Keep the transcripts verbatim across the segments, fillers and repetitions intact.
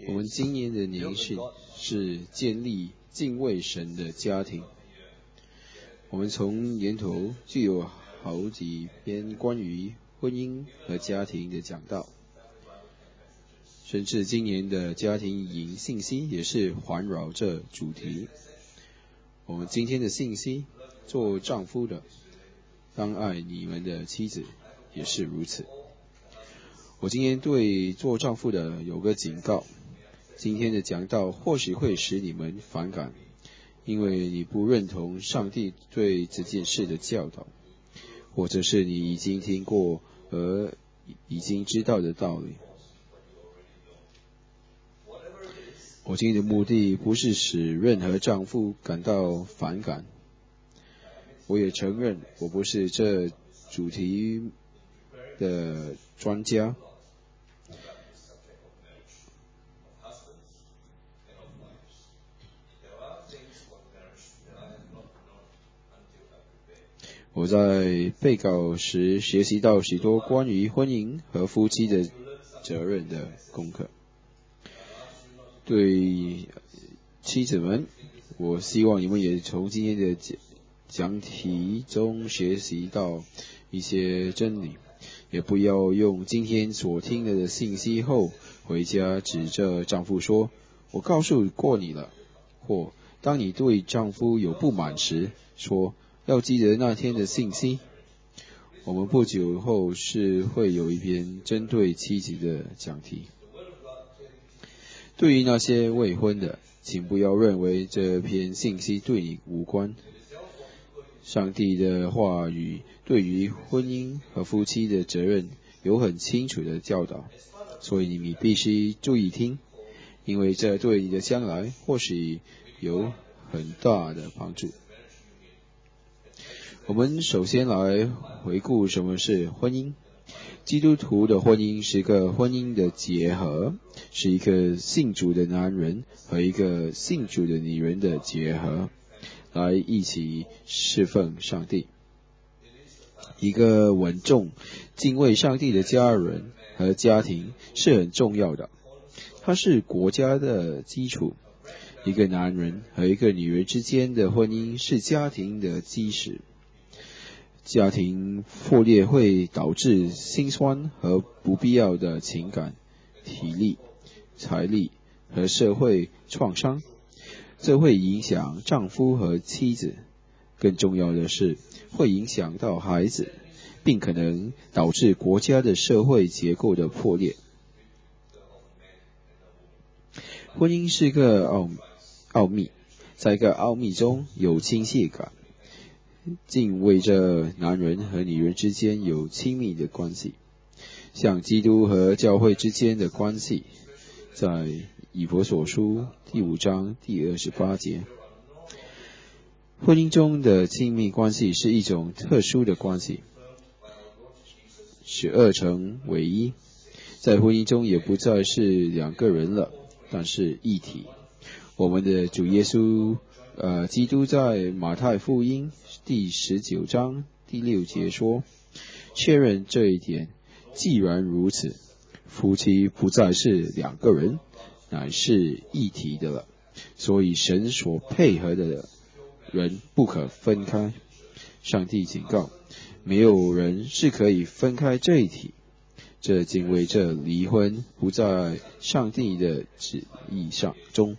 我们今年的年训是建立敬畏神的家庭。我们从年头就有好几篇关于婚姻和家庭的讲道，甚至今年的家庭营信息也是环绕这主题。我们今天的信息，做丈夫的当爱你们的妻子，也是如此。我今天对做丈夫的有个警告，今天的讲道或许会使你们反感，因为你不认同上帝对这件事的教导，或者是你已经听过而已经知道的道理。我今天的目的不是使任何丈夫感到反感，我也承认我不是这主题的专家。我在备稿时学习到许多关于婚姻和夫妻的责任的功课。对妻子们，我希望你们也从今天的讲题中学习到一些真理，也不要用今天所听的信息后回家指着丈夫说，我告诉过你了，或当你对丈夫有不满时说，要记得那天的信息。我们不久后是会有一篇针对妻子的讲题。对于那些未婚的，请不要认为这篇信息对你无关。上帝的话语对于婚姻和夫妻的责任有很清楚的教导，所以你必须注意听，因为这对你的将来或许有很大的帮助。我们首先来回顾什么是婚姻。基督徒的婚姻是个婚姻的结合，是一个信主的男人和一个信主的女人的结合，来一起侍奉上帝。一个稳重、敬畏上帝的家人和家庭是很重要的，它是国家的基础。一个男人和一个女人之间的婚姻是家庭的基石。家庭破裂会导致心酸和不必要的情感、体力、财力和社会创伤，这会影响丈夫和妻子，更重要的是会影响到孩子，并可能导致国家的社会结构的破裂。婚姻是个奥奥秘，在一个奥秘中有亲切感，敬畏着男人和女人之间有亲密的关系，像基督和教会之间的关系，在以弗所书第五章第二十八节。婚姻中的亲密关系是一种特殊的关系，使二成为一，在婚姻中也不再是两个人了，但是一体。我们的主耶稣呃，基督在马太福音第十九章第六节说，确认这一点，既然如此，夫妻不再是两个人，乃是一体的了。所以神所配合的人不可分开。上帝警告，没有人是可以分开这一体。这敬畏着离婚不在上帝的旨意上中。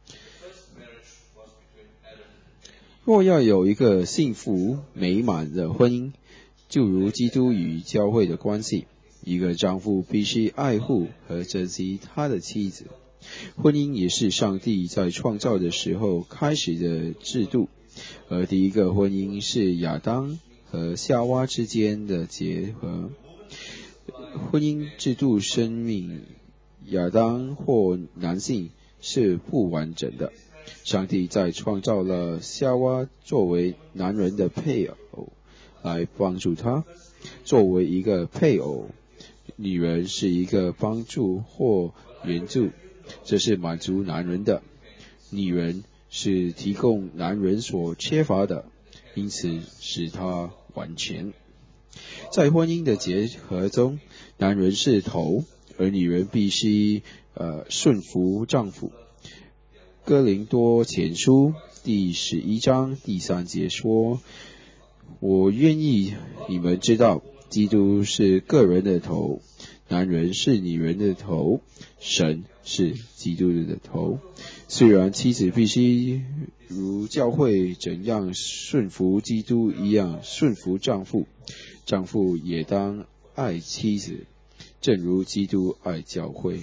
若要有一个幸福美满的婚姻，就如基督与教会的关系，一个丈夫必须爱护和珍惜他的妻子。婚姻也是上帝在创造的时候开始的制度，而第一个婚姻是亚当和夏娃之间的结合。婚姻制度生命亚当或男性是不完整的，上帝在创造了夏娃作为男人的配偶来帮助他。作为一个配偶，女人是一个帮助或援助，这是满足男人的。女人是提供男人所缺乏的，因此使他完全。在婚姻的结合中，男人是头， 而女人必须呃顺服丈夫。哥林多前书第十一章第三节说，我愿意你们知道，基督是个人的头，男人是女人的头，神是基督的头。虽然妻子必须如教会怎样顺服基督一样顺服丈夫，丈夫也当爱妻子，正如基督爱教会。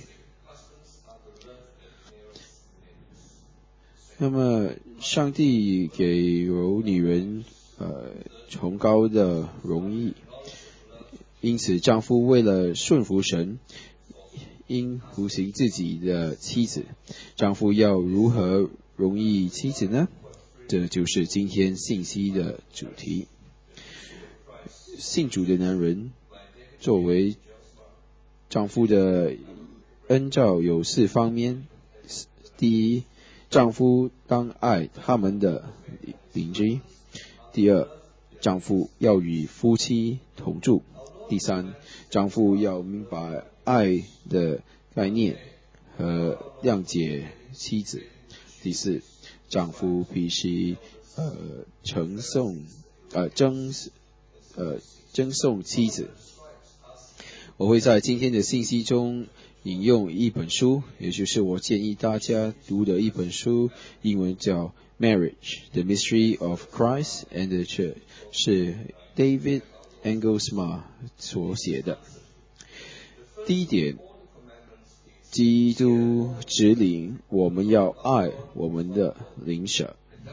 那么上帝给有女人呃崇高的荣誉，因此丈夫为了顺服神，应服行自己的妻子。丈夫要如何荣誉妻子呢？这就是今天信息的主题。信主的男人作为丈夫的恩照有四方面。第一，丈夫当爱他们的邻居。第二，丈夫要与夫妻同住。第三，丈夫要明白爱的概念和谅解妻子。第四，丈夫必须呃承送呃赠呃赠送妻子。我会在今天的信息中引用一本书，也就是我建议大家读的一本书，英文叫 Marriage: The Mystery of Christ and the Church， 是 David Engelsma 所写的。第一点，基督指领我们要爱我们的邻舍。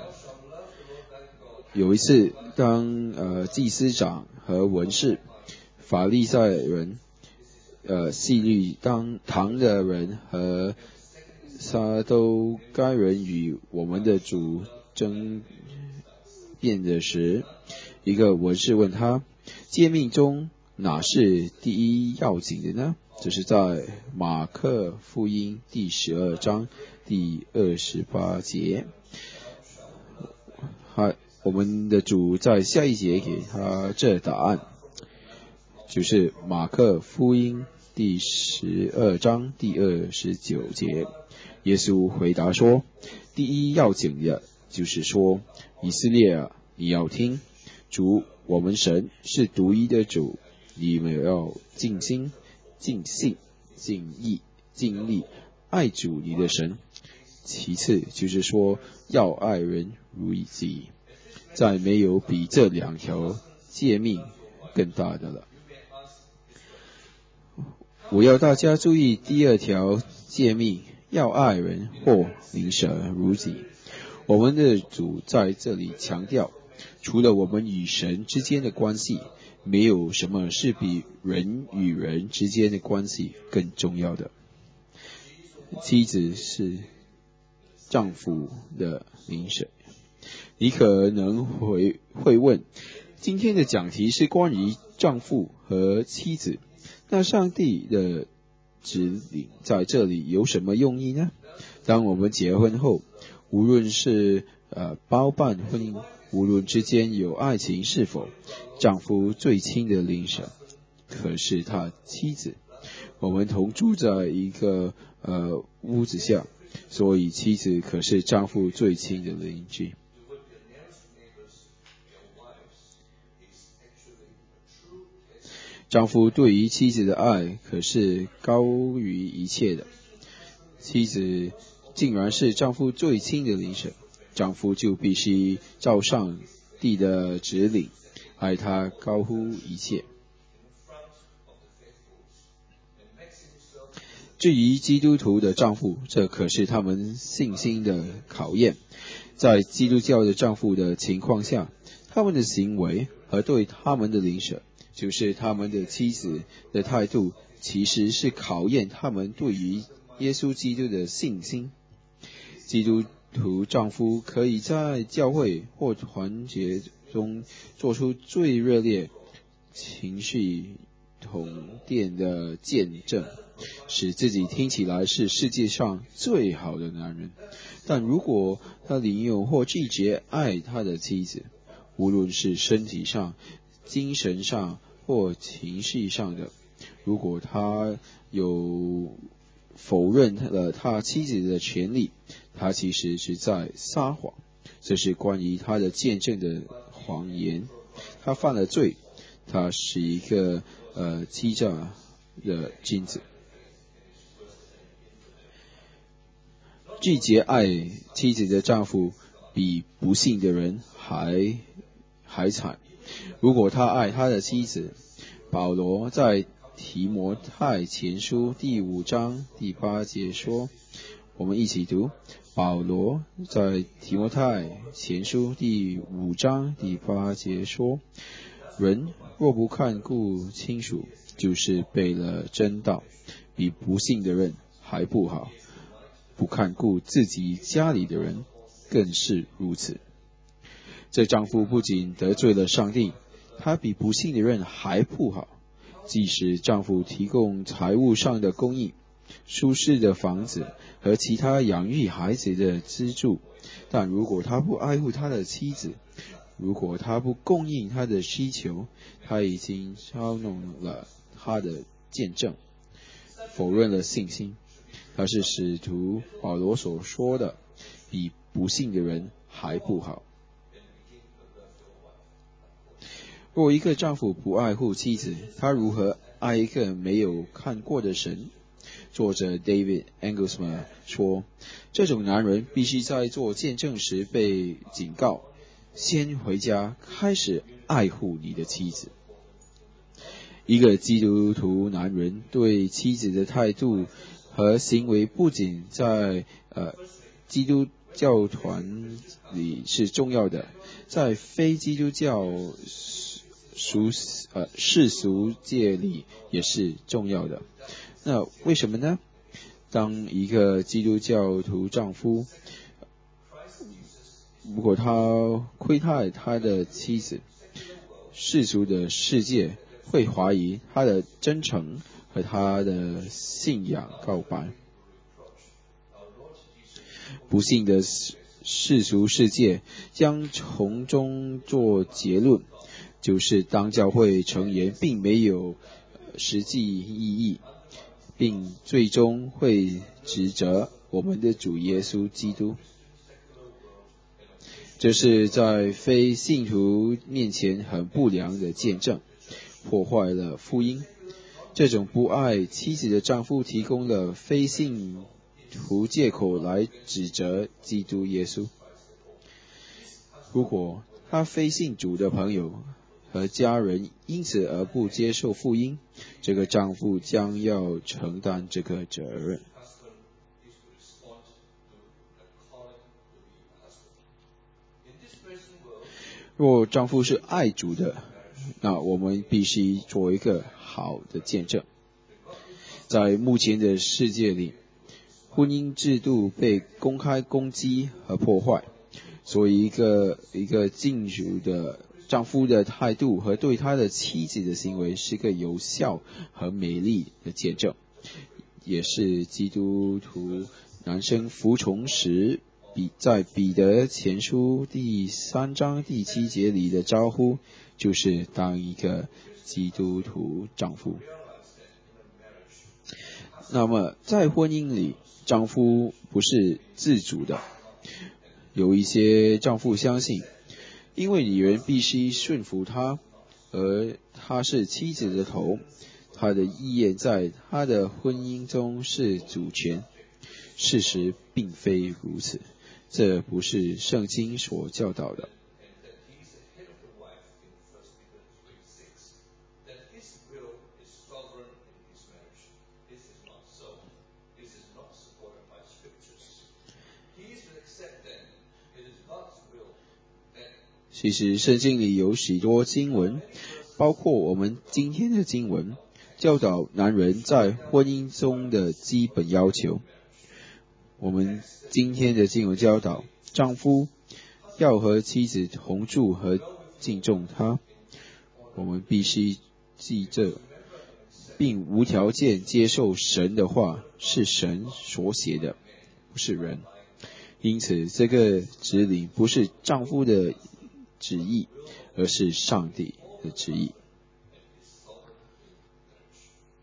有一次，当呃祭司长和文士、法利赛人、呃希律当堂的人和撒都该人与我们的主争辩的时，一个文士问他，诫命中哪是第一要紧的呢？这是在马可福音第十二章第二十八节。好，我们的主在下一节给他这答案，就是马可福音第十二章第二十九节。耶稣回答说，第一要紧的就是说，以色列啊，你要听，主我们神是独一的主，你们要尽心尽性尽意尽力爱主你的神。其次就是说，要爱人如己，再没有比这两条诫命更大的了。我要大家注意第二条诫命，要爱人或邻舍如己。我们的主在这里强调，除了我们与神之间的关系，没有什么是比人与人之间的关系更重要的。妻子是丈夫的邻舍。你可能会会问，今天的讲题是关于丈夫和妻子，那上帝的指引在这里有什么用意呢？当我们结婚后，无论是呃包办婚姻，无论之间有爱情是否，丈夫最亲的邻舍可是他妻子。我们同住在一个呃屋子下，所以妻子可是丈夫最亲的邻居。丈夫对于妻子的爱可是高于一切的，妻子竟然是丈夫最亲的邻舍，丈夫就必须照上帝的指令，爱她高乎一切。至于基督徒的丈夫，这可是他们信心的考验。在基督教的丈夫的情况下，他们的行为和对他们的邻舍，就是他们的妻子的态度，其实是考验他们对于耶稣基督的信心。基督徒丈夫可以在教会或团结中做出最热烈情绪统电的见证，使自己听起来是世界上最好的男人。但如果他领有或拒绝爱他的妻子，无论是身体上、精神上或情绪上的， 如果他有否认了他妻子的权利，他其实是在撒谎，这是关于他的见证的谎言。他犯了罪，他是一个呃欺诈的君子。拒绝爱妻子的丈夫，比不信的人还还惨。如果他爱他的妻子，保罗在提摩太前书第五章第八节说，我们一起读。保罗在提摩太前书第五章第八节说，人若不看顾亲属，就是背了真道，比不信的人还不好。不看顾自己家里的人更是如此。这丈夫不仅得罪了上帝，他比不信的人还不好。即使丈夫提供财务上的供应、舒适的房子和其他养育孩子的资助，但如果他不爱护他的妻子，如果他不供应他的需求，他已经操弄了他的见证，否认了信心。他是使徒保罗所说的，比不信的人还不好。若一个丈夫不爱护妻子，他如何爱一个没有看过的神？作者 David Engelsman 说，这种男人必须在做见证时被警告，先回家开始爱护你的妻子。一个基督徒男人对妻子的态度和行为不仅在呃基督教团里是重要的，在非基督教俗呃世俗界里也是重要的。那为什么呢？当一个基督教徒丈夫，如果他亏待他的妻子，世俗的世界会怀疑他的真诚和他的信仰告白。不幸的世俗世界将从中做结论，就是当教会成员并没有实际意义，并最终会指责我们的主耶稣基督。这是在非信徒面前很不良的见证，破坏了福音。这种不爱妻子的丈夫提供了非信徒借口来指责基督耶稣。如果他非信主的朋友和家人因此而不接受福音，这个丈夫将要承担这个责任。若丈夫是爱主的，那我们必须做一个好的见证。在目前的世界里，婚姻制度被公开攻击和破坏，所以一个一个敬主的丈夫的态度和对他的妻子的行为是个有效和美丽的见证，也是基督徒男生服从时比在彼得前书第三章第七节里的招呼，就是当一个基督徒丈夫。那么在婚姻里，丈夫不是自主的。有一些丈夫相信，因为女人必须顺服他，而他是妻子的头，他的意愿在他的婚姻中是主权。事实并非如此，这不是圣经所教导的。其实圣经里有许多经文，包括我们今天的经文，教导男人在婚姻中的基本要求。我们今天的经文教导，丈夫要和妻子同住和敬重她。我们必须记着，并无条件接受神的话是神所写的，不是人。因此，这个指令不是丈夫的旨意，而是上帝的旨意。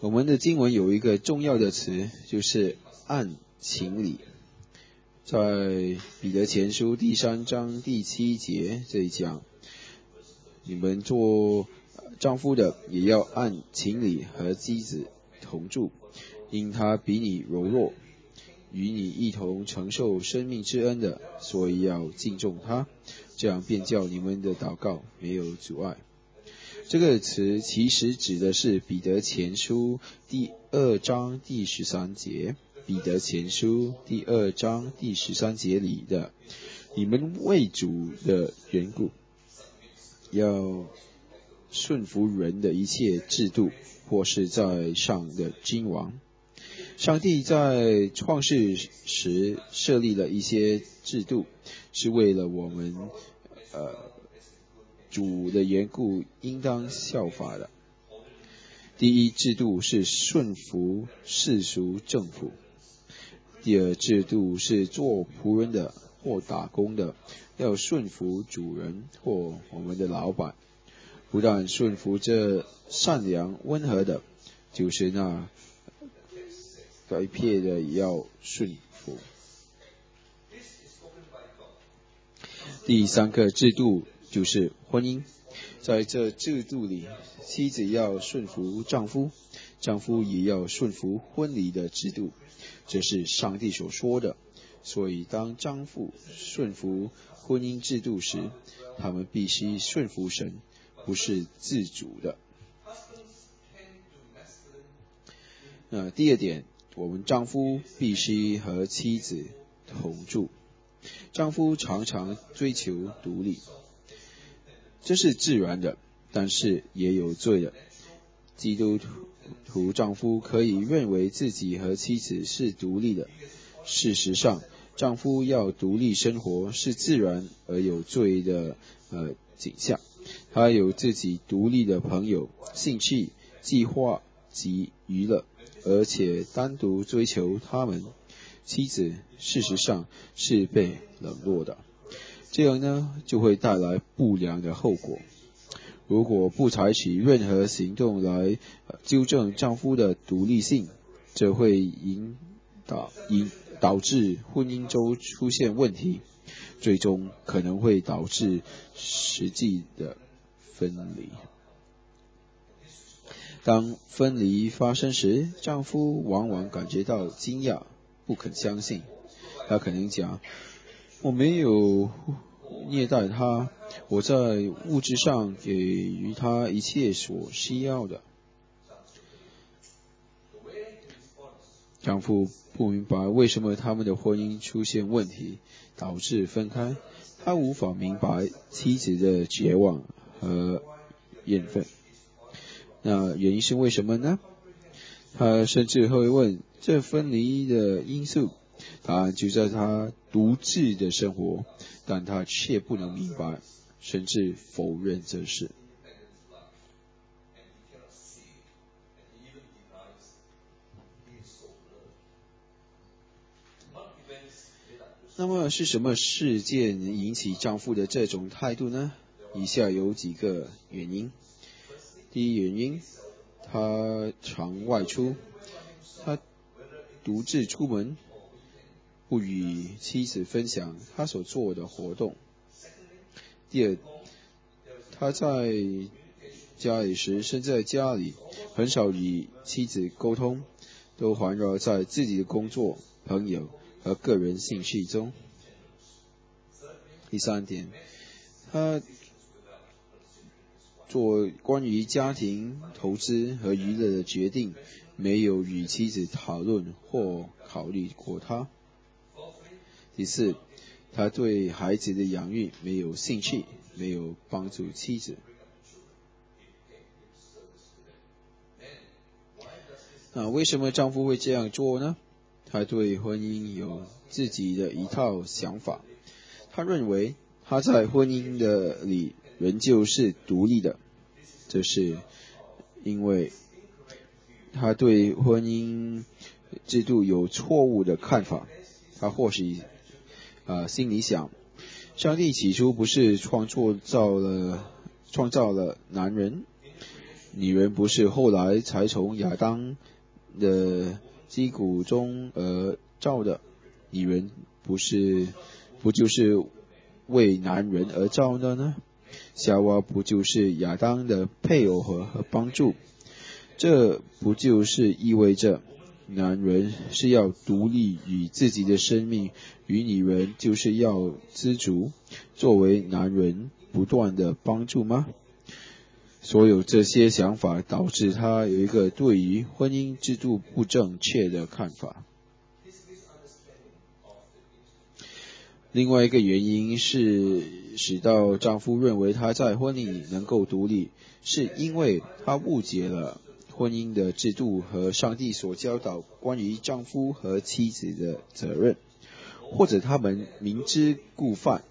我们的经文有一个重要的词，就是按情理。在彼得前书第三章第七节这一讲，你们做丈夫的也要按情理和妻子同住，因他比你柔弱，与你一同承受生命之恩的，所以要敬重他，这样便叫你们的祷告没有阻碍。这个词其实指的是彼得前书第二章第十三节，彼得前书第二章第十三节里的你们为主的缘故，要顺服人的一切制度，或是在上的君王。上帝在创世时设立了一些制度，是为了我们呃主的缘故应当效法的。第一制度是顺服世俗政府，第二制度是做仆人的或打工的要顺服主人或我们的老板，不但顺服这善良温和的，就是那该撇的也要顺服。第三个制度就是婚姻，在这制度里，妻子要顺服丈夫，丈夫也要顺服婚礼的制度，这是上帝所说的。所以当丈夫顺服婚姻制度时，他们必须顺服神，不是自主的。那第二点，我们丈夫必须和妻子同住。丈夫常常追求独立，这是自然的，但是也有罪的。基督徒丈夫可以认为自己和妻子是独立的，事实上，丈夫要独立生活是自然而有罪的呃景象。他有自己独立的朋友、兴趣、计划及娱乐，而且单独追求他们。妻子事实上是被冷落的，这样呢就会带来不良的后果。如果不采取任何行动来纠正丈夫的独立性，这会引导引导致婚姻中出现问题，最终可能会导致实际的分离。当分离发生时，丈夫往往感觉到惊讶，不肯相信。他可能讲，我没有虐待他，我在物质上给予他一切所需要的。丈夫不明白为什么他们的婚姻出现问题，导致分开。他无法明白妻子的绝望和怨愤。那原因是为什么呢？他甚至会问这分离的因素，答案就在他独自的生活，但他却不能明白，甚至否认这事。那么是什么事件引起丈夫的这种态度呢？以下有几个原因。第一原因，他常外出，他独自出门，不与妻子分享他所做的活动。第二，他在家里时身在家里，很少与妻子沟通，都环绕在自己的工作、朋友和个人兴趣中。第三点，他做关于家庭、投资和娱乐的决定，没有与妻子讨论或考虑过他。第四，他对孩子的养育没有兴趣，没有帮助妻子。那为什么丈夫会这样做呢？他对婚姻有自己的一套想法，他认为他在婚姻的里仍旧是独立的，这是因为他对婚姻制度有错误的看法。他或许呃心里想，上帝起初不是创造了创造了男人， 女人不是后来才从亚当的基骨中而造的，女人不是不就是为男人而造的呢？夏娃不就是亚当的配偶和和帮助？这不就是意味着男人是要独立于自己的生命，与女人就是要知足，作为男人不断的帮助吗？所有这些想法导致他有一个对于婚姻制度不正确的看法。另外一个原因是使到丈夫认为他在婚姻里能够独立，是因为他误解了婚姻的制度和上帝所教导关于丈夫和妻子的责任，或者他们明知故犯，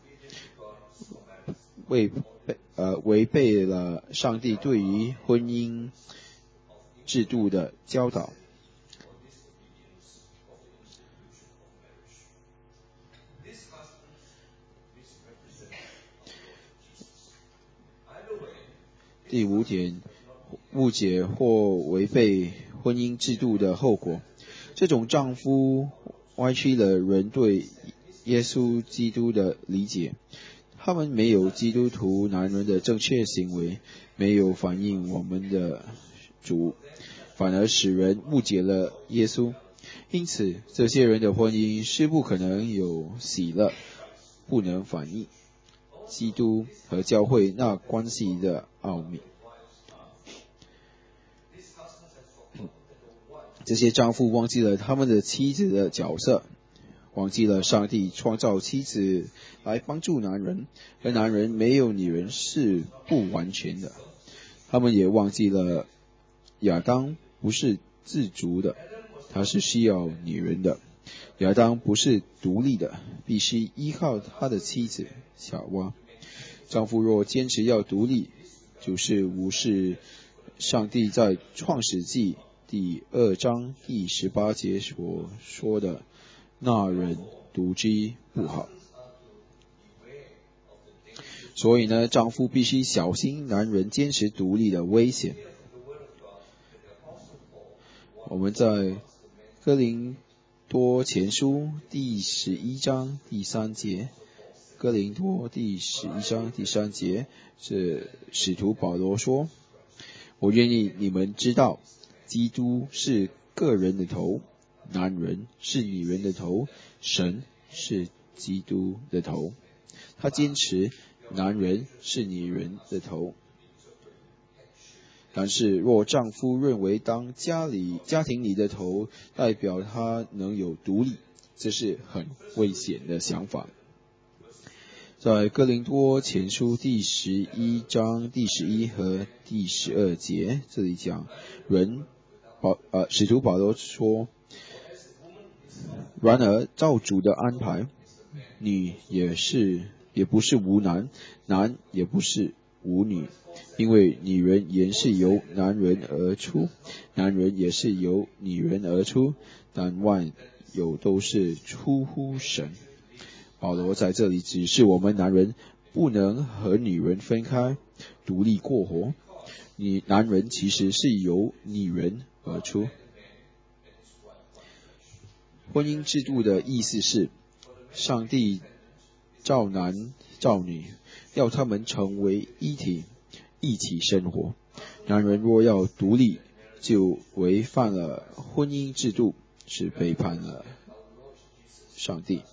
违呃违背了上帝对于婚姻制度的教导。第五点，误解或违背婚姻制度的后果。这种丈夫歪曲了人对耶稣基督的理解，他们没有基督徒男人的正确行为，没有反映我们的主，反而使人误解了耶稣。因此，这些人的婚姻是不可能有喜乐，不能反映基督和教会那关系的奥秘。这些丈夫忘记了他们的妻子的角色，忘记了上帝创造妻子来帮助男人，而男人没有女人是不完全的。他们也忘记了亚当不是自足的，他是需要女人的。亚当不是独立的，必须依靠他的妻子夏娃。丈夫若坚持要独立，就是无视上帝在创世纪第二章第十八节所说的那人独居不好。所以呢，丈夫必须小心男人坚持独立的危险。我们在哥林多前书第十一章第三节，哥林多第十一章第三节是使徒保罗说：我愿意你们知道，基督是个人的头，男人是女人的头，神是基督的头。他坚持男人是女人的头。但是若丈夫认为当家里家庭里的头代表他能有独立，这是很危险的想法。在哥林多前书第十一章第十一和第十二节，这里讲人保呃使徒保罗说，然而照主的安排，女也是也不是无男，男也不是无女，因为女人原是由男人而出，男人也是由女人而出，但万有都是出乎神。保罗在这里指示我们男人不能和女人分开，独立过活。你男人其实是由女人而出。婚姻制度的意思是，上帝造男造女，要他们成为一体，一起生活。男人若要独立，就违反了婚姻制度，是背叛了上帝。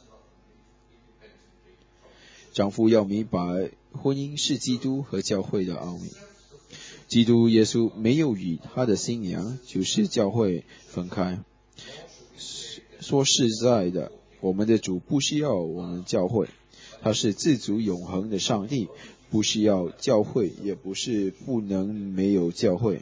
丈夫要明白，婚姻是基督和教会的奥秘。基督耶稣没有与他的新娘，就是教会分开。说实在的，我们的主不需要我们教会，他是自主永恒的上帝，不需要教会，也不是不能没有教会。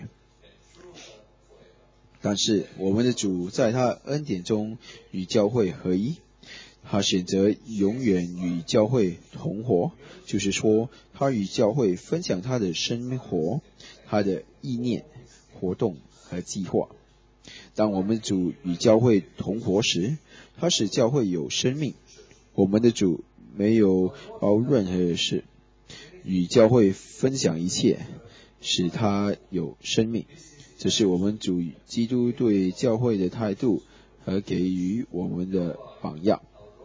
但是我们的主在他恩典中与教会合一，他选择永远与教会同活，就是说他与教会分享他的生活，他的意念、活动和计划。当我们主与教会同活时，他使教会有生命。我们的主没有包任何事，与教会分享一切， 使它有生命。这是我们主基督对教会的态度和给予我们的榜样。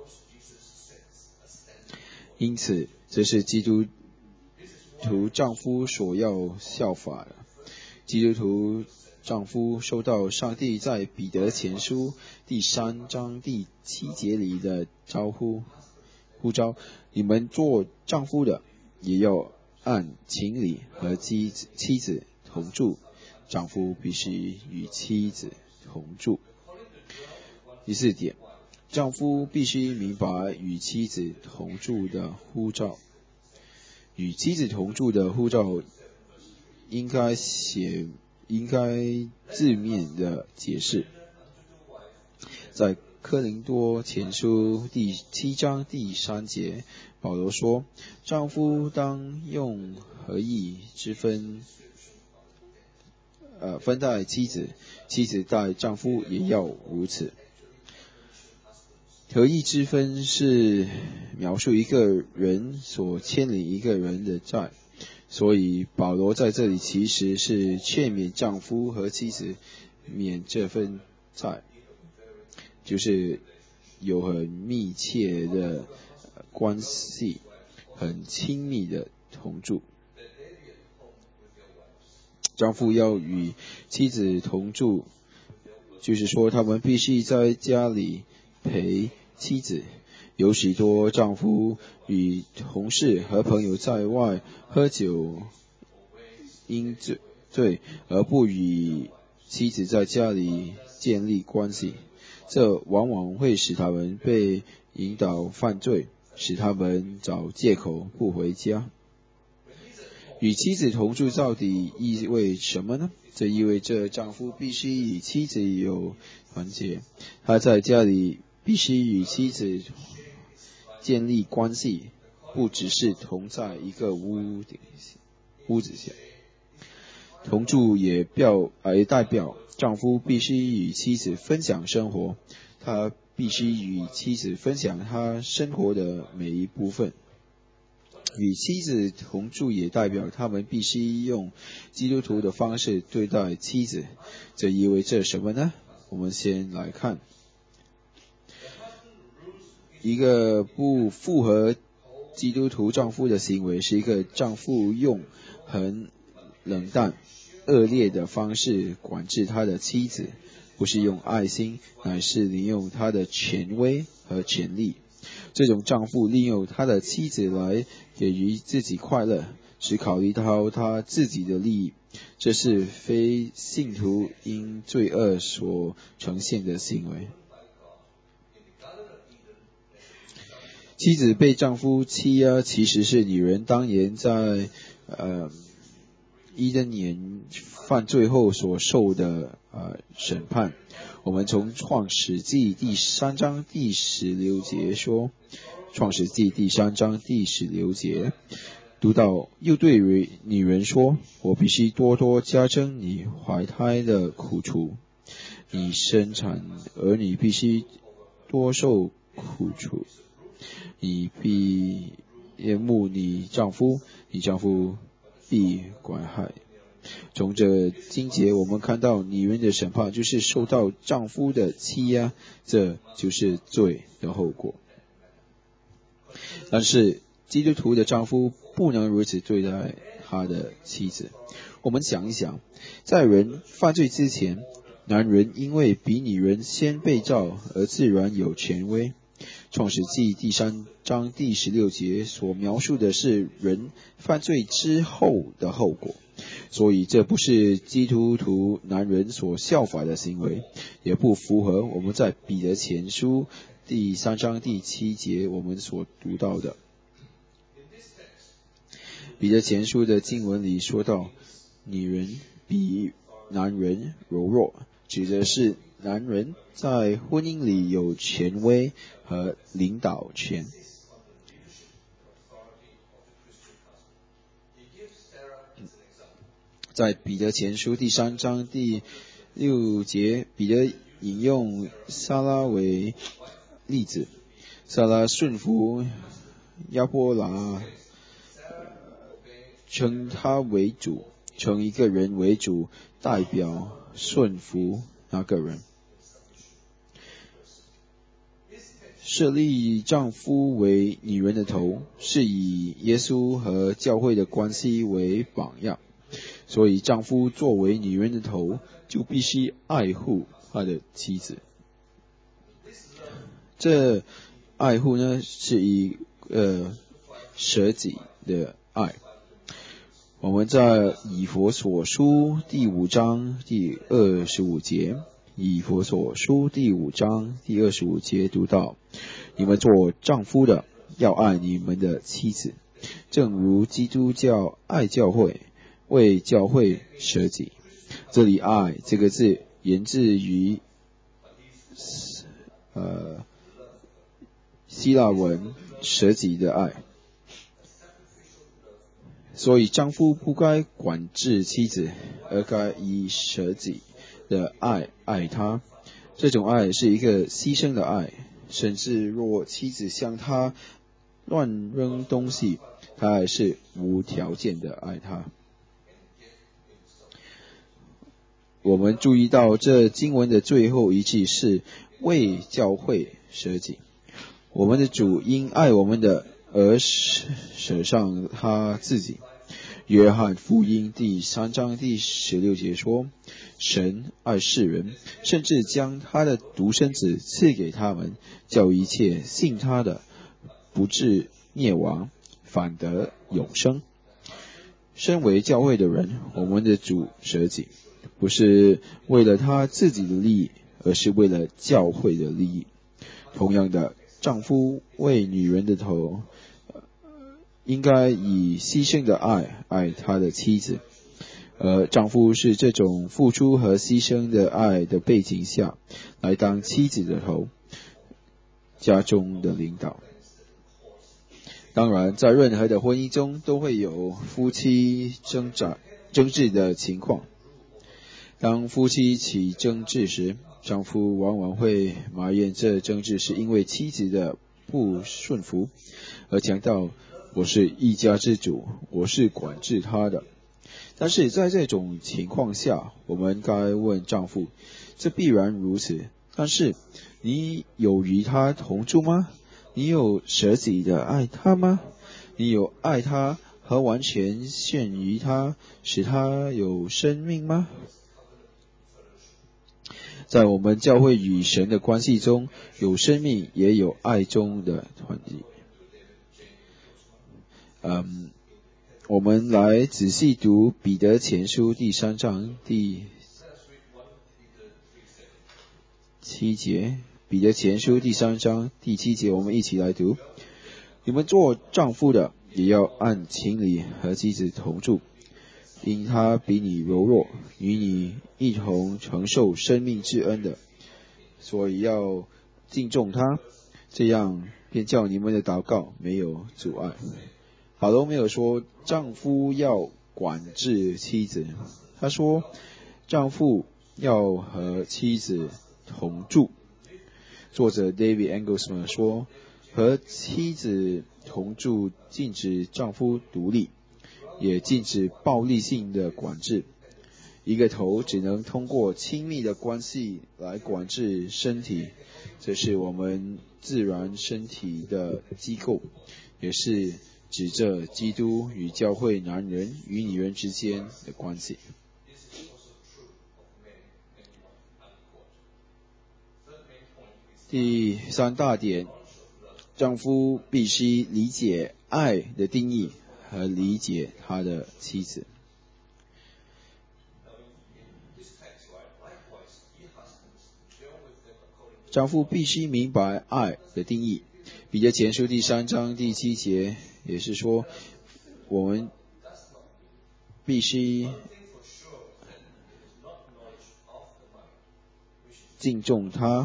因此，这是基督徒丈夫所要效法的。基督徒丈夫收到上帝在彼得前书第三章第七节里的招呼呼召，你们做丈夫的也要按情理和妻子妻子同住，丈夫必须与妻子同住。第四点，丈夫必须明白与妻子同住的呼召。与妻子同住的呼召应该写应该字面的解释。在哥林多前书第七章第三节，保罗说，丈夫当用合意之分呃分待妻子，妻子待丈夫也要如此。合意之分是描述一个人所牵连一个人的债，所以保罗在这里其实是劝勉丈夫和妻子免这份债，就是有很密切的关系，很亲密的同住。丈夫要与妻子同住，就是说他们必须在家里陪妻子。有许多丈夫与同事和朋友在外喝酒因醉而不与妻子在家里建立关系，这往往会使他们被引导犯罪，使他们找借口不回家。与妻子同住到底意味什么呢？这意味着丈夫必须与妻子有团结，他在家里必须与妻子建立关系，不只是同在一个屋顶屋子下。同住也表而代表丈夫必须与妻子分享生活，他必须与妻子分享他生活的每一部分。与妻子同住也代表他们必须用基督徒的方式对待妻子，这意味着什么呢？我们先来看，一个不符合基督徒丈夫的行为，是一个丈夫用很冷淡恶劣的方式管制他的妻子，不是用爱心，乃是利用他的权威和权力。这种丈夫利用他的妻子来给予自己快乐，只考虑到他自己的利益，这是非信徒因罪恶所呈现的行为。妻子被丈夫欺压，其实是女人当年在呃伊甸园犯罪后所受的呃审判。我们从创世纪第三章第十六节说，创世纪第三章第十六节读到，又对女人说，我必须多多加增你怀胎的苦楚，你生产儿女必须多受苦楚，你必厌恶你丈夫，你丈夫必拐害。从这经节我们看到，女人的审判就是受到丈夫的欺压，这就是罪的后果。但是基督徒的丈夫不能如此对待他的妻子。我们想一想，在人犯罪之前，男人因为比女人先被造而自然有权威。创世纪第三章第十六节所描述的是人犯罪之后的后果，所以这不是基督徒男人所效法的行为，也不符合我们在彼得前书第三章第七节我们所读到的。彼得前书的经文里说到，女人比男人柔弱，指的是男人在婚姻里有权威和领导权。在彼得前书第三章第六节，彼得引用撒拉为例子，撒拉顺服亚伯拉，称他为主， 称一个人为主，代表顺服那个人。设立丈夫为女人的头，是以耶稣和教会的关系为榜样。所以丈夫作为女人的头，就必须爱护他的妻子。这爱护呢，是以呃舍己的爱。我们在以弗所书第五章第二十五节，以弗所书第五章第二十五节读到：你们做丈夫的，要爱你们的妻子，正如基督教爱教会，为教会舍己。这里爱这个字源自于呃希腊文舍己的爱。所以丈夫不该管制妻子，而该以舍己的爱爱她。这种爱是一个牺牲的爱，甚至若妻子向他乱扔东西，他还是无条件的爱她。我们注意到这经文的最后一句是为教会舍己。我们的主因爱我们的而舍上他自己。约翰福音第三章第十六节说，神爱世人，甚至将他的独生子赐给他们，叫一切信他的不至灭亡，反得永生。身为教会的人，我们的主舍己，不是为了他自己的利益，而是为了教会的利益。同样的，丈夫为女人的头，应该以牺牲的爱爱他的妻子，而丈夫是这种付出和牺牲的爱的背景下来当妻子的头，家中的领导。当然，在任何的婚姻中都会有夫妻争执争执的情况。当夫妻起争执时，丈夫往往会埋怨这争执是因为妻子的不顺服，而强调我是一家之主，我是管制他的。但是在这种情况下，我们该问丈夫，这必然如此，但是你有与他同住吗？你有舍己的爱他吗？你有爱他和完全献于他，使他有生命吗？在我们教会与神的关系中，有生命也有爱中的团体。嗯，我们来仔细读彼得前书第三章第七节。彼得前书第三章第七节，我们一起来读：你们做丈夫的，也要按情理和妻子同住，因他比你柔弱，与你一同承受生命之恩的，所以要敬重他，这样便叫你们的祷告没有阻碍。保罗没有说丈夫要管制妻子，他说丈夫要和妻子同住。作者 David Engelsman 说，和妻子同住禁止丈夫独立，也禁止暴力性的管制。一个头只能通过亲密的关系来管制身体，这是我们自然身体的机构，也是指着基督与教会男人与女人之间的关系。第三大点，丈夫必须理解爱的定义和理解他的妻子。丈夫必须明白爱的定义。彼得前书第三章第七节也是说，我们必须敬重他。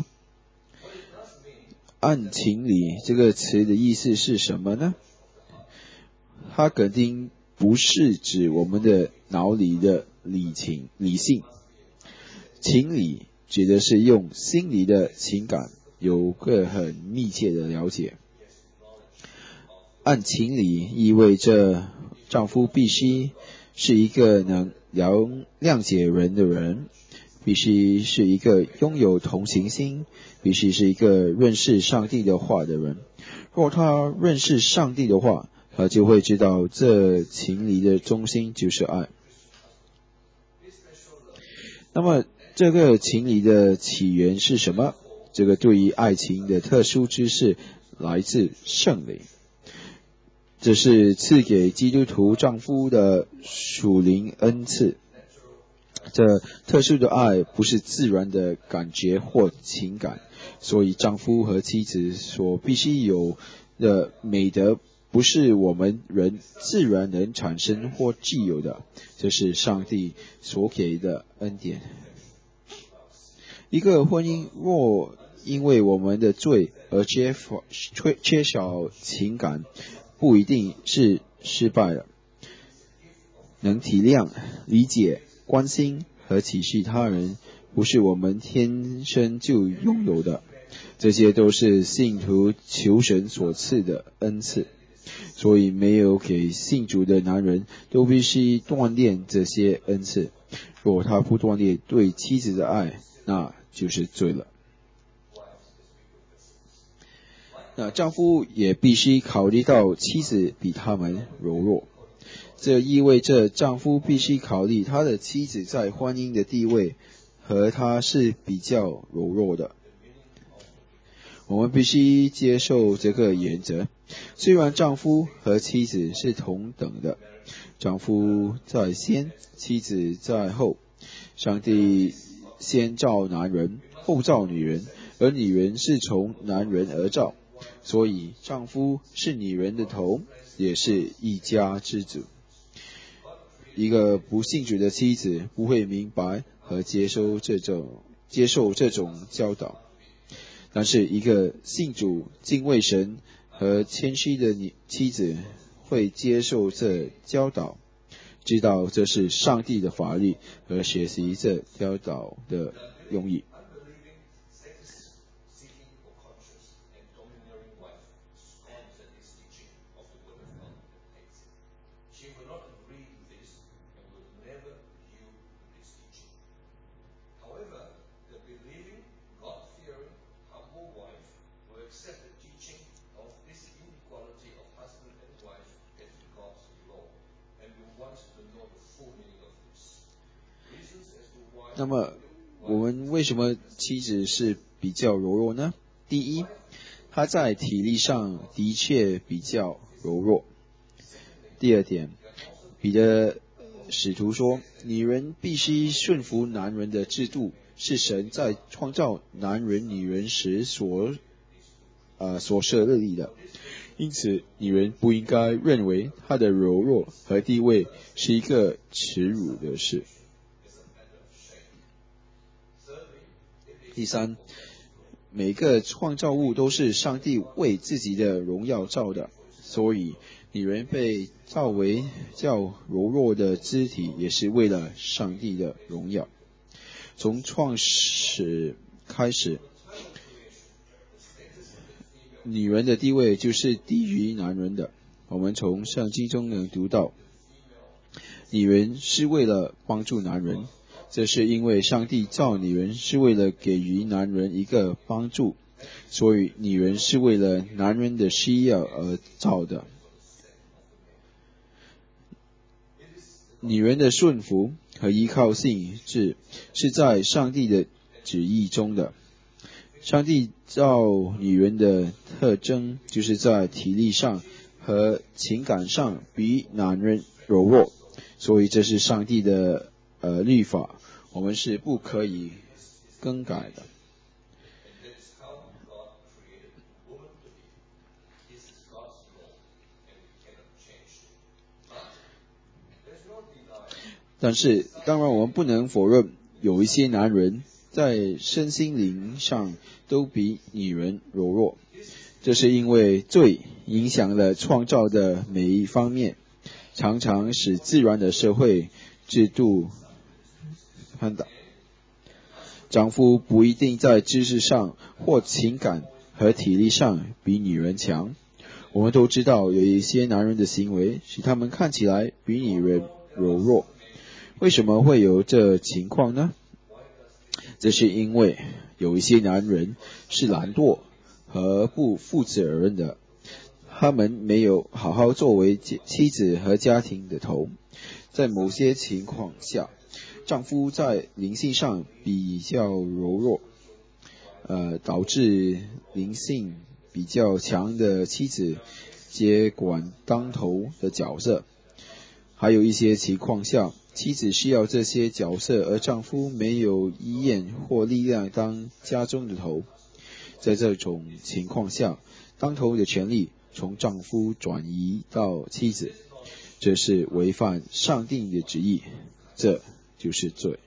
按情理这个词的意思是什么呢？它肯定不是指我们的脑里的理情理性，情理指的是用心理的情感有个很密切的了解。按情理意味着丈夫必须是一个能了谅解人的人，必须是一个拥有同情心，必须是一个认识上帝的话的人。若他认识上帝的话，他就会知道这情理的中心就是爱。那么这个情理的起源是什么？这个对于爱情的特殊知识来自圣灵，这是赐给基督徒丈夫的属灵恩赐。这特殊的爱不是自然的感觉或情感，所以丈夫和妻子所必须有的美德不是我们人自然能产生或具有的，这是上帝所给的恩典。一个婚姻若因为我们的罪而缺乏缺少情感，不一定是失败了。能体谅、理解、关心和体恤他人，不是我们天生就拥有的，这些都是信徒求神所赐的恩赐。所以没有给信主的男人都必须锻炼这些恩赐。若他不锻炼对妻子的爱，那就是罪了。那丈夫也必须考虑到妻子比他们柔弱，这意味着丈夫必须考虑他的妻子在婚姻的地位和他是比较柔弱的。我们必须接受这个原则，虽然丈夫和妻子是同等的，丈夫在先，妻子在后。上帝先造男人，后造女人，而女人是从男人而造，所以丈夫是女人的头，也是一家之主。一个不信主的妻子不会明白和接受这种接受这种教导，但是一个信主、敬畏神和谦虚的妻子会接受这教导，知道这是上帝的法律，和学习这教导的用意。那么我们为什么妻子是比较柔弱呢？第一，她在体力上的确比较柔弱。第二点，彼得使徒说，女人必须顺服男人的制度，是神在创造男人女人时所呃所设立的。因此，女人不应该认为她的柔弱和地位是一个耻辱的事。第三，每个创造物都是上帝为自己的荣耀造的，所以女人被造为较柔弱的肢体，也是为了上帝的荣耀。从创始开始，女人的地位就是低于男人的。我们从圣经中能读到，女人是为了帮助男人，这是因为上帝造女人是为了给予男人一个帮助，所以女人是为了男人的需要而造的。女人的顺服和依靠性质是在上帝的旨意中的。上帝造女人的特征就是在体力上和情感上比男人柔弱，所以这是上帝的呃律法，我们是不可以更改的。但是当然我们不能否认，有一些男人在身心灵上都比女人柔弱，这是因为罪影响了创造的每一方面，常常使自然的社会制度绊倒。丈夫不一定在知识上或情感和体力上比女人强。我们都知道有一些男人的行为使他们看起来比女人柔弱。 为什么会有这情况呢？这是因为有一些男人是懒惰和不负责任的，他们没有好好作为妻子和家庭的头。在某些情况下，丈夫在灵性上比较柔弱，呃，导致灵性比较强的妻子接管当头的角色。还有一些情况下，妻子需要这些角色，而丈夫没有意愿或力量当家中的头。在这种情况下，当头的权利从丈夫转移到妻子，这是违反上帝的旨意，这就是罪。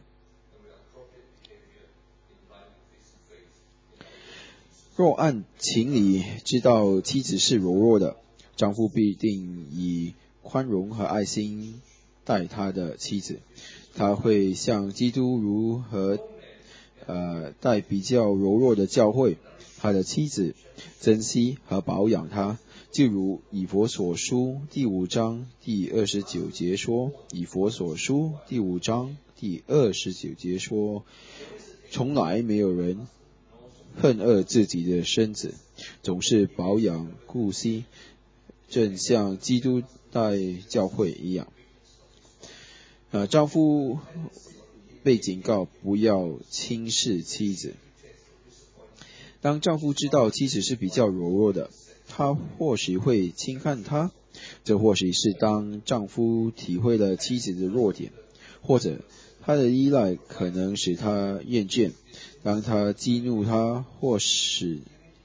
若按情理知道妻子是柔弱的，丈夫必定以宽容和爱心待他的妻子，他会像基督如何呃待比较柔弱的教会他的妻子，珍惜和保养他。就如以弗所书第五章第二十九节说，以弗所书第五章第二十九节说，从来没有人恨恶自己的身子，总是保养顾惜，正像基督待教会一样。呃，丈夫被警告不要轻视妻子。当丈夫知道妻子是比较柔弱的，他或许会轻看她，这或许是当丈夫体会了妻子的弱点，或者他的依赖可能使他厌倦。当他激怒他，或使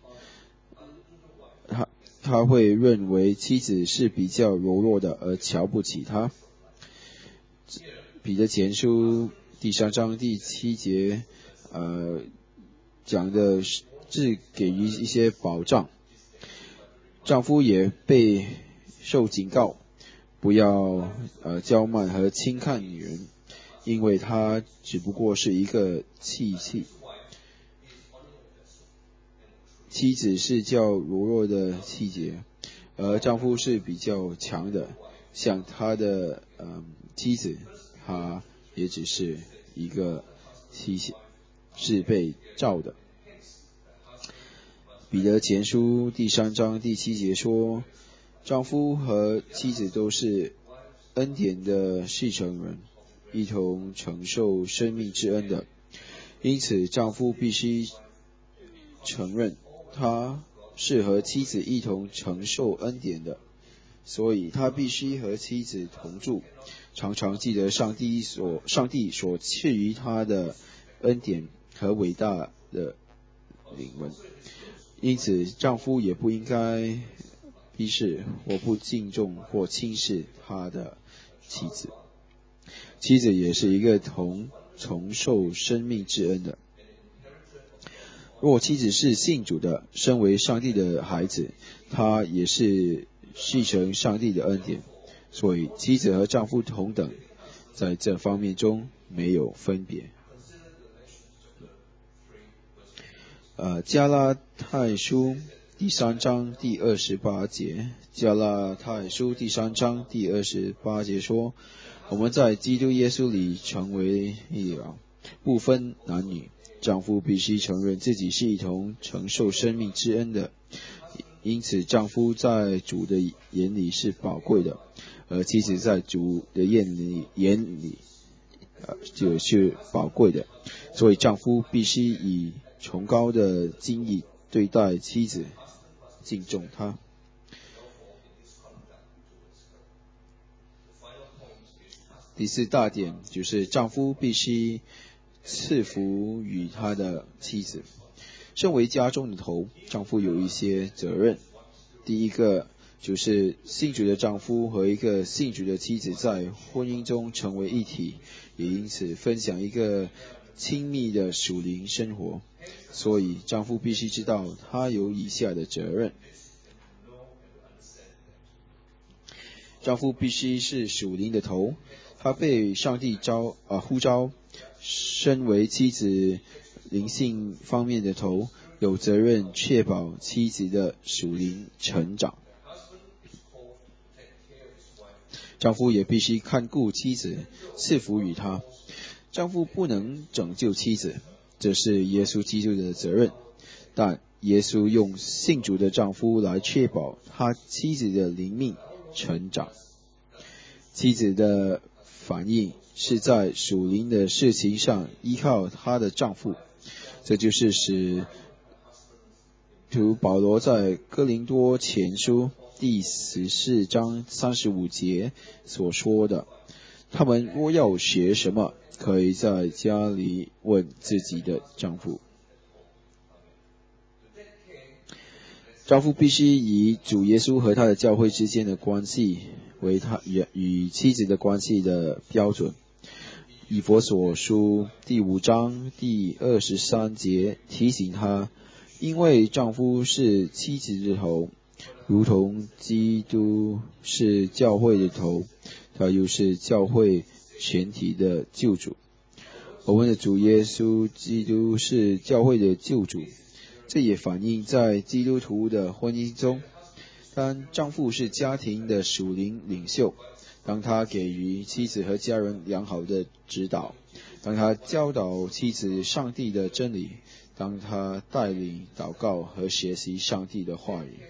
他他会认为妻子是比较柔弱的而瞧不起他。彼得前书第三章第七节呃讲的是给予一些保障，丈夫也被受警告，不要呃骄慢和轻看女人，因为她只不过是一个器器。妻子是较柔弱的器节，而丈夫是比较强的，像他的呃妻子，他也只是一个器械，是被造的。彼得前书第三章第七节说，丈夫和妻子都是恩典的继承人，一同承受生命之恩的，因此丈夫必须承认他是和妻子一同承受恩典的，所以他必须和妻子同住，常常记得上帝所上帝所赐予他的恩典和伟大的领文。因此丈夫也不应该鄙视或不敬重或轻视他的妻子。妻子也是一个同承受生命之恩的。若妻子是信主的，身为上帝的孩子，她也是继承上帝的恩典，所以妻子和丈夫同等，在这方面中没有分别。呃，加拉太书第三章第二十八节，加拉太书第三章第二十八节说，我们在基督耶稣里成为一了，不分男女，丈夫必须承认自己是一同承受生命之恩的，因此丈夫在主的眼里是宝贵的，而妻子在主的眼里眼里呃就是宝贵的，所以丈夫必须以崇高的敬意对待妻子，敬重她。第四大点就是丈夫必须赐福于他的妻子。身为家中的头，丈夫有一些责任。第一个就是信主的丈夫和一个信主的妻子在婚姻中成为一体，也因此分享一个亲密的属灵生活。所以丈夫必须知道他有以下的责任。丈夫必须是属灵的头，他被上帝招啊呼召，身为妻子灵性方面的头，有责任确保妻子的属灵成长。 丈夫也必须看顾妻子，赐福于她。丈夫不能拯救妻子，这是耶稣基督的责任，但耶稣用信主的丈夫来确保他妻子的灵命成长。妻子的反应是在属灵的事情上依靠她的丈夫，这就是使徒保罗在哥林多前书第十四章三十五节所说的：他们若要学什么，可以在家里问自己的丈夫。丈夫必须以主耶稣和他的教会之间的关系为他与妻子的关系的标准。以弗所书第五章第二十三节提醒他，因为丈夫是妻子的头，如同基督是教会的头，他又是教会全体的救主。我们的主耶稣基督是教会的救主，这也反映在基督徒的婚姻中。当丈夫是家庭的属灵领袖，当他给予妻子和家人良好的指导，当他教导妻子上帝的真理，当他带领祷告和学习上帝的话语。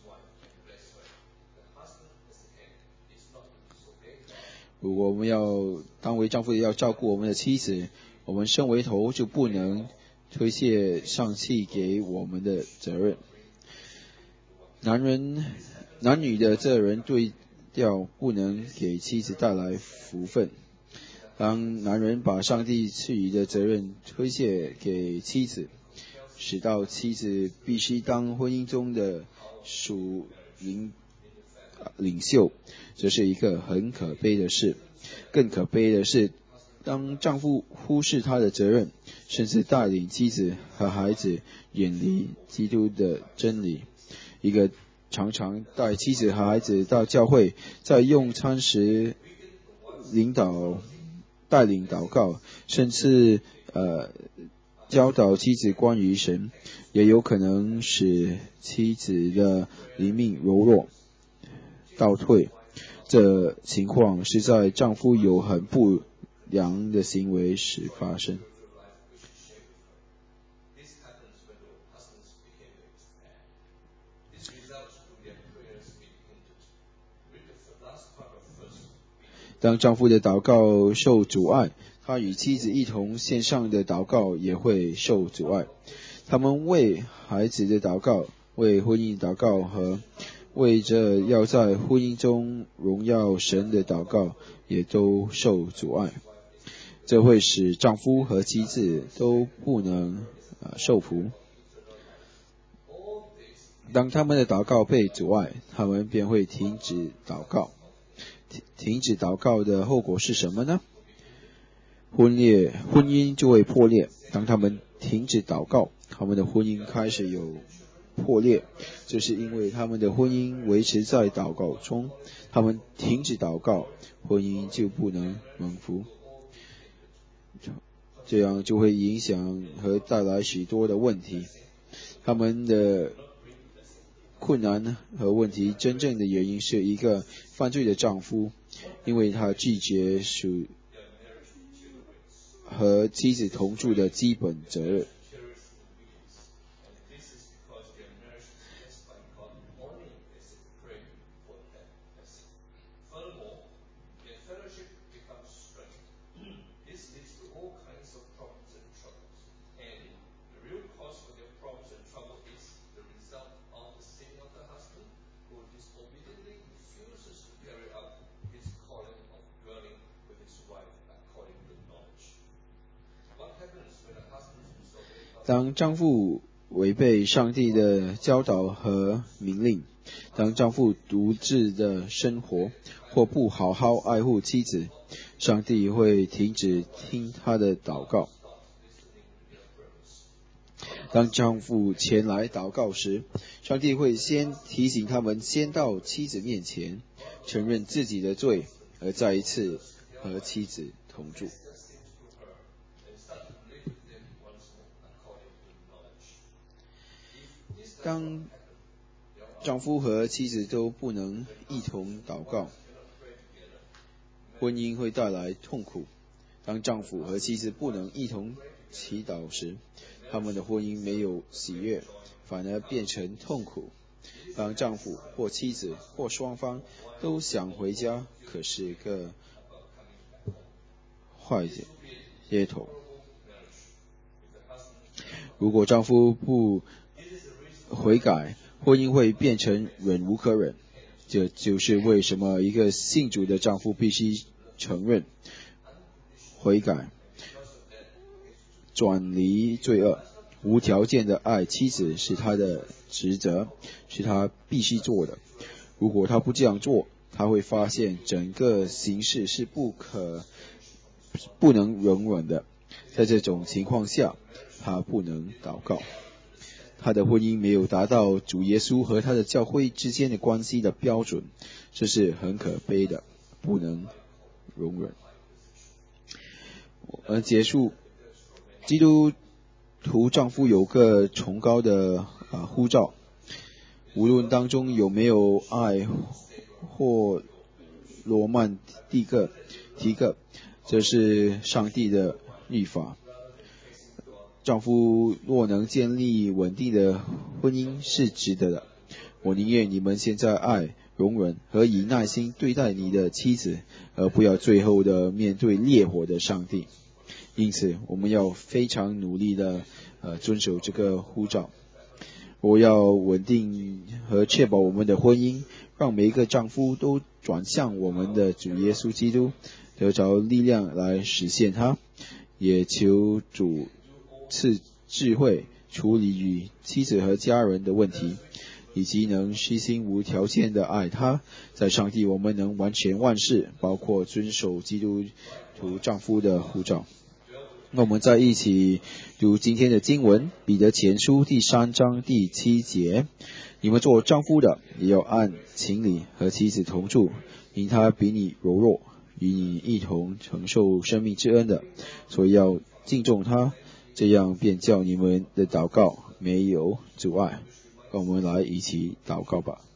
如果我们要当为丈夫要照顾我们的妻子，我们身为头就不能推卸上帝给我们的责任。男人男女的责任对调不能给妻子带来福分。当男人把上帝赐予的责任推卸给妻子，使到妻子必须当婚姻中的属灵领袖，这是一个很可悲的事。更可悲的是，当丈夫忽视他的责任，甚至带领妻子和孩子远离基督的真理。一个常常带妻子和孩子到教会，在用餐时领导带领祷告，甚至呃教导妻子关于神，也有可能使妻子的灵命柔弱倒退。这情况是在丈夫有很不良的行为时发生。当丈夫的祷告受阻碍，他与妻子一同献上的祷告也会受阻碍。他们为孩子的祷告、为婚姻祷告和为着要在婚姻中荣耀神的祷告也都受阻碍。这会使丈夫和妻子都不能、呃、受福。当他们的祷告被阻碍，他们便会停止祷告。停止祷告的后果是什么呢？婚裂婚姻就会破裂。当他们停止祷告，他们的婚姻开始有破裂，这是因为他们的婚姻维持在祷告中。他们停止祷告，婚姻就不能蒙福，这样就会影响和带来许多的问题。他们的困难和问题真正的原因是一个犯罪的丈夫，因为他拒绝属和妻子同住的基本责任。当丈夫违背上帝的教导和命令，当丈夫独自的生活或不好好爱护妻子，上帝会停止听他的祷告。当丈夫前来祷告时，上帝会先提醒他们先到妻子面前，承认自己的罪，而再一次和妻子同住。当丈夫和妻子都不能一同祷告， 婚姻会带来痛苦。当丈夫和妻子不能一同祈祷时，他们的婚姻没有喜悦，反而变成痛苦。当丈夫或妻子或双方都想回家，可是个坏接头。如果丈夫不悔改，婚姻会变成忍无可忍。这就是为什么一个信主的丈夫必须承认、悔改、转离罪恶，无条件的爱妻子是他的职责，是他必须做的。如果他不这样做，他会发现整个形势是不可不能容忍的。在这种情况下，他不能祷告。他的婚姻没有达到主耶稣和他的教会之间的关系的标准，这是很可悲的，不能容忍。而结束，基督徒丈夫有个崇高的、呃、呼召，无论当中有没有爱或罗曼蒂克提克，这是上帝的律法。丈夫若能建立稳定的婚姻是值得的。我宁愿你们现在爱、容忍和以耐心对待你的妻子，而不要最后的面对烈火的上帝。因此，我们要非常努力的呃遵守这个呼召。我要稳定和确保我们的婚姻，让每一个丈夫都转向我们的主耶稣基督，得着力量来实现它。也求主赐智慧处理与妻子和家人的问题，以及能虚心无条件的爱他。在上帝我们能完全万事，包括遵守基督徒丈夫的呼召。那我们再一起读今天的经文，彼得前书第三章第七节。你们做丈夫的也要按情理和妻子同住，因他比你柔弱，与你一同承受生命之恩的，所以要敬重他，这样便叫你们的祷告没有阻碍。让我们来一起祷告吧。